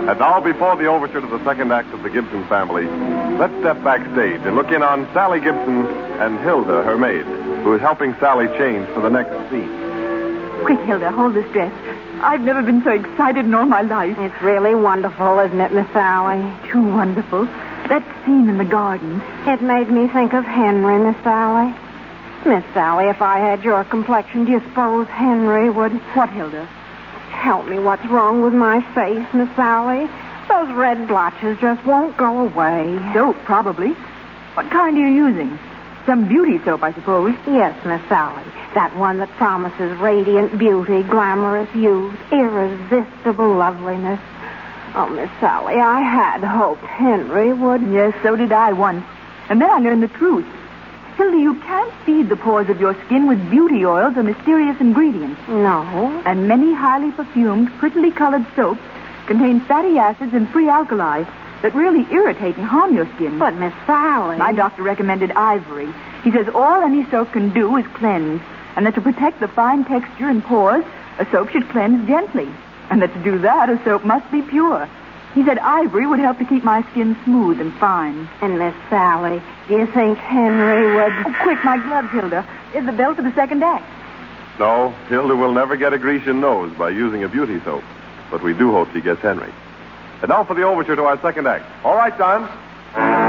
And now, before the overture to the second act of the Gibson family, let's step backstage and look in on Sally Gibson and Hilda, her maid, who is helping Sally change for the next scene. Quick, Hilda, hold this dress. I've never been so excited in all my life. It's really wonderful, isn't it, Miss Sally? Too wonderful. That scene in the garden. It made me think of Henry, Miss Sally. Miss Sally, if I had your complexion, do you suppose Henry would... What, Hilda? Help me, what's wrong with my face, Miss Sally? Those red blotches just won't go away. Soap, probably. What kind are you using? Some beauty soap, I suppose. Yes, Miss Sally. That one that promises radiant beauty, glamorous youth, irresistible loveliness. Oh, Miss Sally, I had hoped Henry would... Yes, so did I once. And then I learned the truth. Hilda, you can't feed the pores of your skin with beauty oils or mysterious ingredients. No. And many highly perfumed, prettily colored soaps contain fatty acids and free alkali that really irritate and harm your skin. But, Miss Sally... My doctor recommended Ivory. He says all any soap can do is cleanse, and that to protect the fine texture and pores, a soap should cleanse gently. And that to do that, a soap must be pure. He said Ivory would help to keep my skin smooth and fine. And, Miss Sally, do you think Henry would... Oh, quick, my gloves, Hilda. Is the bell for the second act? No, Hilda will never get a Grecian nose by using a beauty soap. But we do hope she gets Henry. And now for the overture to our second act. All right, Don.